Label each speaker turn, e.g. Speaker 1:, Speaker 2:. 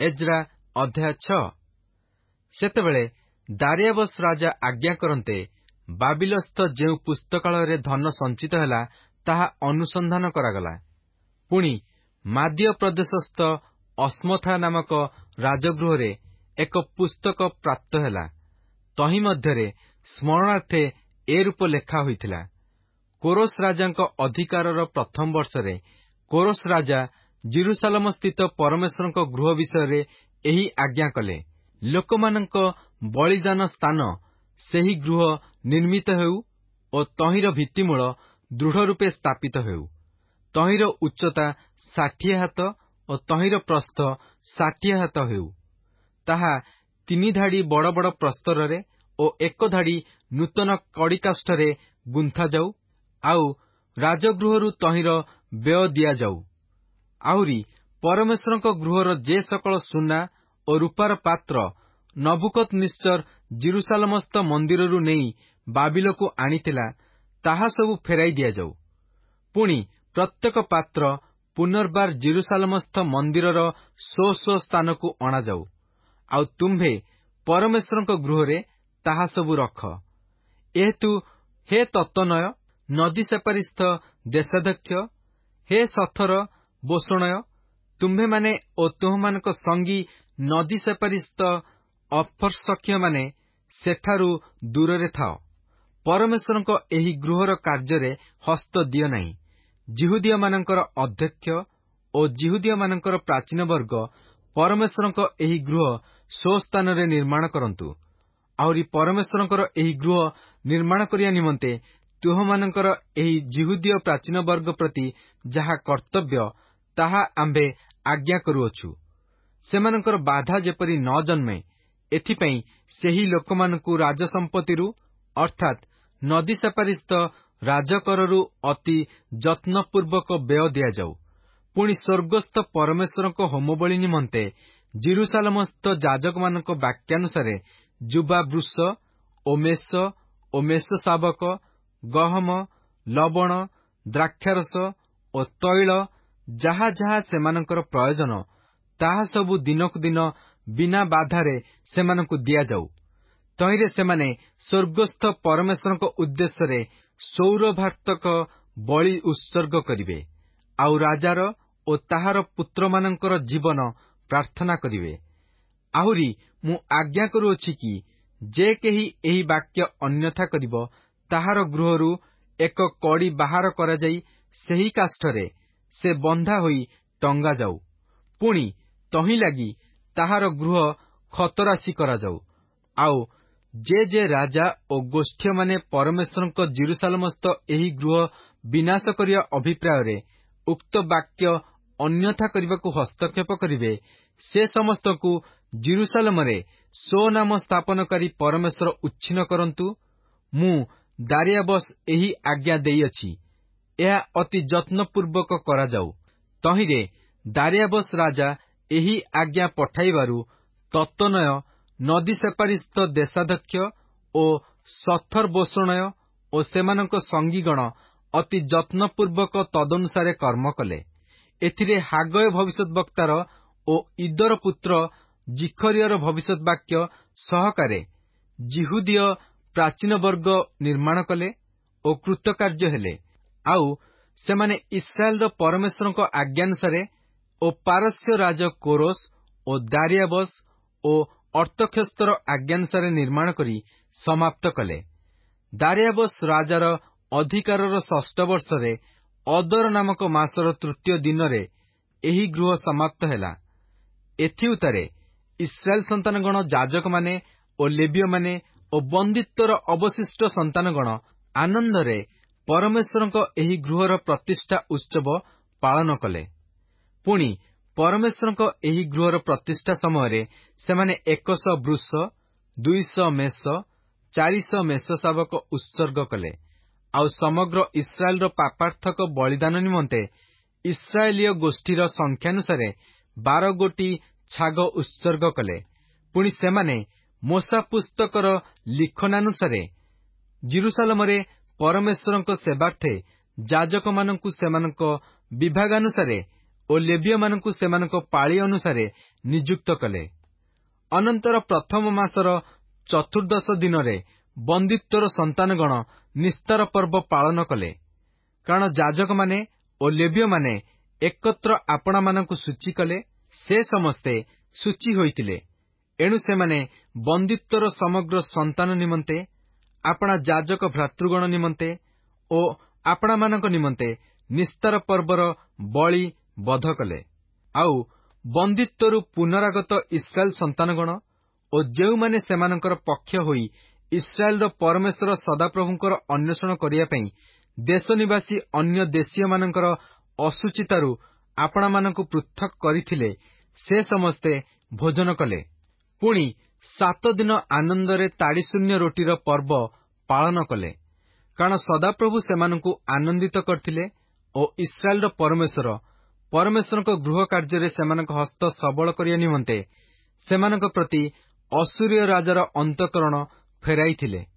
Speaker 1: Ezra ଅଧ୍ୟାୟ 6। ସେତେବେଳେ ଦାରିଆବସ୍ ରାଜା ଆଜ୍ଞା କରନ୍ତେ ବାବିଲସ୍ଥ ଯେଉଁ ପୁସ୍ତକାଳୟରେ ଧନ ସଞ୍ଚିତ ହେଲା, ତାହା ଅନୁସନ୍ଧାନ କରାଗଲା। ପୁଣି ମାଦ୍ୟ ପ୍ରଦେଶସ୍ଥ ଅସ୍ମଥା ନାମକ ରାଜଗୃହରେ ଏକ ପୁସ୍ତକ ପ୍ରାପ୍ତ ହେଲା। ତହିଁ ମଧ୍ୟରେ ସ୍ମରଣାର୍ଥେ ଏ ରୂପ ଲେଖା ହୋଇଥିଲା। କୋରସ୍ ରାଜାଙ୍କ ଅଧିକାରର ପ୍ରଥମ ବର୍ଷରେ କୋରସ୍ ରାଜା ଜିରୁସାଲମସ୍ଥିତ ପରମେଶ୍ୱରଙ୍କ ଗୃହ ବିଷୟରେ ଏହି ଆଜ୍ଞା କଲେ। ଲୋକମାନଙ୍କ ବଳିଦାନ ସ୍ଥାନ ସେହି ଗୃହ ନିର୍ମିତ ହେଉ ଓ ତହିଁର ଭିତ୍ତିମୂଳ ଦୃଢ଼ ରୂପେ ସ୍ଥାପିତ ହେଉ। ତହିଁର ଉଚ୍ଚତା 60 ହାତ ଓ ତହିଁର ପ୍ରସ୍ଥ 60 ହାତ ହେଉ। ତାହା 3 ଧାଡ଼ି ବଡ଼ ବଡ଼ ପ୍ରସ୍ତରରେ ଓ 1 ଧାଡ଼ି ନୂତନ କଡ଼ିକାଷ୍ଠରେ ଗୁନ୍ଥା ଯାଉ। ଆଉ ରାଜଗୃହରୁ ତହିଁର ବ୍ୟୟ ଦିଆଯାଉ। ଆହୁରି ପରମେଶ୍ୱରଙ୍କ ଗୃହର ଯେ ସକଳ ସୁନା ଓ ରୂପାର ପାତ୍ର ନବୁକଦ୍ନେସ୍ସର ଜିରୁସାଲମସ୍ଥ ମନ୍ଦିରରୁ ନେଇ ବାବିଲକୁ ଆଣିଥିଲା, ତାହା ସବୁ ଫେରାଇ ଦିଆଯାଉ। ପୁଣି ପ୍ରତ୍ୟେକ ପାତ୍ର ପୁନର୍ବାର ଜିରୁସାଲମସ୍ଥ ମନ୍ଦିରର ସ୍ୱ ସ୍ଥାନକୁ ଅଣାଯାଉ। ଆଉ ତୁମ୍ଭେ ପରମେଶ୍ୱରଙ୍କ ଗୃହରେ ତାହା ସବୁ ରଖ। ଏହେତୁ ହେ ତତ୍ତନୟ, ନଦୀ ସେପାରିସ୍ଥ ଦେଶାଧ୍ୟକ୍ଷ, ହେ ସଥର ବୋଷଣୟ, ତୁମ୍ଭେମାନେ ଓ ତୁମ୍ଭମାନଙ୍କ ସଙ୍ଗୀ ନଦୀ ସେପାରିସ୍ଥ ଅପର୍ସଖ୍ୟମାନେ ସେଠାରୁ ଦୂରରେ ଥାଅ। ପରମେଶ୍ୱରଙ୍କ ଏହି ଗୃହର କାର୍ଯ୍ୟରେ ହସ୍ତ ଦିଅ ନାହିଁ। ଯିହୁଦୀୟମାନଙ୍କର ଅଧ୍ୟକ୍ଷ ଓ ଯିହୁଦୀୟମାନଙ୍କର ପ୍ରାଚୀନ ବର୍ଗ ପରମେଶ୍ୱରଙ୍କ ଏହି ଗୃହ ସ୍ୱସ୍ଥାନରେ ନିର୍ମାଣ କରନ୍ତୁ। ଆହୁରି ପରମେଶ୍ୱରଙ୍କର ଏହି ଗୃହ ନିର୍ମାଣ କରିବା ନିମନ୍ତେ ତୁମ୍ଭମାନଙ୍କର ଏହି ଯିହୁଦୀୟ ପ୍ରାଚୀନ ବର୍ଗ ପ୍ରତି ଯାହା କର୍ତ୍ତବ୍ୟ, ତାହା ଆମ୍ଭେ ଆଜ୍ଞା କରୁଅଛୁ। ସେମାନଙ୍କର ବାଧା ଯେପରି ନ ଜନ୍ମେ, ଏଥିପାଇଁ ସେହି ଲୋକମାନଙ୍କୁ ରାଜସମ୍ପତ୍ତିରୁ ଅର୍ଥାତ୍ ନଦୀ ସେପାରିସ୍ଥ ରାଜକରରୁ ଅତି ଯତ୍ନପୂର୍ବକ ବ୍ୟୟ ଦିଆଯାଉ। ପୁଣି ସ୍ୱର୍ଗସ୍ଥ ପରମେଶ୍ୱରଙ୍କ ହୋମବଳି ନିମନ୍ତେ ଜିରୁସାଲମସ୍ଥ ଯାଜକମାନଙ୍କ ବାକ୍ୟାନୁସାରେ ଯୁବା ବୃଷ ଓ ମେଷ ଶାବକ, ଗହମ, ଲବଣ, ଦ୍ରାକ୍ଷାରସ ଓ ତୈଳ, ଯାହା ଯାହା ସେମାନଙ୍କର ପ୍ରୟୋଜନ, ତାହା ସବୁ ଦିନକୁ ଦିନ ବିନା ବାଧାରେ ସେମାନଙ୍କୁ ଦିଆଯାଉ। ତହିଁରେ ସେମାନେ ସ୍ୱର୍ଗସ୍ଥ ପରମେଶ୍ୱରଙ୍କ ଉଦ୍ଦେଶ୍ୟରେ ସୌରଭାର୍ତ୍ତକ ବଳି ଉତ୍ସର୍ଗ କରିବେ। ଆଉ ରାଜାର ଓ ତାହାର ପୁତ୍ରମାନଙ୍କର ଜୀବନ ପ୍ରାର୍ଥନା କରିବେ। ଆହୁରି ମୁଁ ଆଜ୍ଞା କରୁଅଛି କି, ଯେ କେହି ଏହି ବାକ୍ୟ ଅନ୍ୟଥା କରିବ, ତାହାର ଗୃହରୁ ଏକ କଡ଼ି ବାହାର କରାଯାଇ ସେହି କାଷ୍ଠରେ ସେ ବନ୍ଧା ହୋଇ ଟଙ୍ଗା ଯାଉ। ପୁଣି ତହିଁ ଲାଗି ତାହାର ଗୃହ ଖତରାଶି କରାଯାଉ। ଆଉ ଯେ ରାଜା ଓ ଗୋଷ୍ଠୀମାନେ ପରମେଶ୍ୱରଙ୍କ ଜିରୁସାଲମସ୍ଥ ଏହି ଗୃହ ବିନାଶ କରିବା ଅଭିପ୍ରାୟରେ ଉକ୍ତ ବାକ୍ୟ ଅନ୍ୟଥା କରିବାକୁ ହସ୍ତକ୍ଷେପ କରିବେ, ସେ ସମସ୍ତଙ୍କୁ ଜିରୁସାଲମରେ ସ୍ୱନାମ ସ୍ଥାପନକାରୀ ପରମେଶ୍ୱର ଉଚ୍ଛିନ୍ନ କରନ୍ତୁ। ମୁଁ ଦାରିଆବସ୍ ଏହି ଆଜ୍ଞା ଦେଇଅଛି। ଏହା ଅତି ଯତ୍ନପୂର୍ବକ କରାଯାଉ। ତହିଁରେ ଦାରିଆବସ୍ ରାଜା ଏହି ଆଜ୍ଞା ପଠାଇବାରୁ ତତ୍ତନୟ, ନଦୀ ସେପାରିସ୍ଥ ଦେଶାଧ୍ୟକ୍ଷ ଓ ସଥର୍ବୋଷଣୟ ଓ ସେମାନଙ୍କ ସଙ୍ଗୀଗଣ ଅତି ଯତ୍ନପୂର୍ବକ ତଦନୁସାରେ କର୍ମ କଲେ। ଏଥିରେ ହାଗୟ ଭବିଷ୍ୟଦ୍ବକ୍ତାର ଓ ଇଦର ପୁତ୍ର ଜିଖରିୟର ଭବିଷ୍ୟତ୍ ବାକ୍ୟ ସହକାରେ ଯିହୁଦୀୟ ପ୍ରାଚୀନ ବର୍ଗ ନିର୍ମାଣ କଲେ ଓ କୃତକାର୍ଯ୍ୟ ହେଲେ। ଆଉ ସେମାନେ ଇସ୍ରାଏଲର ପରମେଶ୍ୱରଙ୍କ ଆଜ୍ଞାନୁସାରେ ଓ ପାରସ୍ୟ ରାଜ କୋରସ୍ ଓ ଦାରିଆବସ୍ ଓ ଅର୍ତ୍ତକ୍ଷସ୍ତର ଆଜ୍ଞାନୁସାରେ ନିର୍ମାଣ କରି ସମାପ୍ତ କଲେ। ଦାରିଆବସ୍ ରାଜାର ଅଧିକାରର 6 ବର୍ଷରେ ଅଦର ନାମକ ମାସର 3ୟ ଦିନରେ ଏହି ଗୃହ ସମାପ୍ତ ହେଲା। ଏଥିଉତ୍ତାରେ ଇସ୍ରାଏଲ ସନ୍ତାନଗଣ, ଯାଜକମାନେ ଓ ଲେବୀୟମାନେ ଓ ବନ୍ଦିତ୍ୱର ଅବଶିଷ୍ଟ ସନ୍ତାନଗଣ ଆନନ୍ଦରେ ପରମେଶ୍ୱରଙ୍କ ଏହି ଗୃହର ପ୍ରତିଷ୍ଠା ଉତ୍ସବ ପାଳନ କଲେ। ପୁଣି ପରମେଶ୍ୱରଙ୍କ ଏହି ଗୃହର ପ୍ରତିଷ୍ଠା ସମୟରେ ସେମାନେ 100 ବୃଷ, 200 ମେଷ, 400 ମେଷ ଶାବକ ଉତ୍ସର୍ଗ କଲେ। ଆଉ ସମଗ୍ର ଇସ୍ରାଏଲର ପାପାର୍ଥକ ବଳିଦାନ ନିମନ୍ତେ ଇସ୍ରାଏଲୀୟ ଗୋଷ୍ଠୀର ସଂଖ୍ୟାନୁସାରେ 12 ଗୋଟି ଛାଗ ଉତ୍ସର୍ଗ କଲେ। ପୁଣି ସେମାନେ ମୋଶା ପୁସ୍ତକର ଲିଖନାନୁସାରେ ଜିରୁସାଲମରେ ପରମେଶ୍ୱରଙ୍କ ସେବାର୍ଥେ ଯାଜକମାନଙ୍କୁ ସେମାନଙ୍କ ବିଭାଗାନୁସାରେ ଓ ଲେବୀୟମାନଙ୍କୁ ସେମାନଙ୍କ ପାଳି ଅନୁସାରେ ନିଯୁକ୍ତ କଲେ। ଅନନ୍ତର ପ୍ରଥମ ମାସର ଚତୁର୍ଦ୍ଦଶ ଦିନରେ ବନ୍ଦିତ୍ୱର ସନ୍ତାନଗଣ ନିସ୍ତାର ପର୍ବ ପାଳନ କଲେ, କାରଣ ଯାଜକମାନେ ଓ ଲେବୀୟମାନେ ଏକତ୍ର ଆପଣାମାନଙ୍କୁ ସୂଚୀ କଲେ। ସେ ସମସ୍ତେ ସୂଚୀ ହୋଇଥିଲେ, ଏଣୁ ସେମାନେ ବନ୍ଦିତ୍ୱର ସମଗ୍ର ସନ୍ତାନ ନିମନ୍ତେ, ଆପଣା ଯାଜକ ଭ୍ରାତୃଗଣ ନିମନ୍ତେ ଓ ଆପଣାମାନଙ୍କ ନିମନ୍ତେ ନିସ୍ତାର ପର୍ବର ବଳି ବଧ କଲେ। ଆଉ ବନ୍ଦିତ୍ୱରୁ ପୁନରାଗତ ଇସ୍ରାଏଲ୍ ସନ୍ତାନଗଣ ଓ ଯେଉଁମାନେ ସେମାନଙ୍କର ପକ୍ଷ ହୋଇ ଇସ୍ରାଏଲ୍ର ପରମେଶ୍ୱର ସଦାପ୍ରଭୁଙ୍କର ଅନ୍ୱେଷଣ କରିବା ପାଇଁ ଦେଶ ନିବାସୀ ଅନ୍ୟ ଦେଶୀୟମାନଙ୍କର ଅଶୁଚିତାରୁ ଆପଣାମାନଙ୍କୁ ପୃଥକ୍ କରିଥିଲେ, ସେ ସମସ୍ତେ ଭୋଜନ କଲେ। ପୁଣି 7 ଦିନ ଆନନ୍ଦରେ ତାଡ଼ିଶୂନ୍ୟ ରୋଟିର ପର୍ବ ପାଳନ କଲେ, କାରଣ ସଦାପ୍ରଭୁ ସେମାନଙ୍କୁ ଆନନ୍ଦିତ କରିଥିଲେ ଓ ଇସ୍ରାଏଲ୍ର ପରମେଶ୍ୱରଙ୍କ ଗୃହ କାର୍ଯ୍ୟରେ ସେମାନଙ୍କ ହସ୍ତ ସବଳ କରିବା ନିମନ୍ତେ ସେମାନଙ୍କ ପ୍ରତି ଅଶ୍ଶୂରୀୟ ରାଜାର ଅନ୍ତଃକରଣ ଫେରାଇଥିଲେ।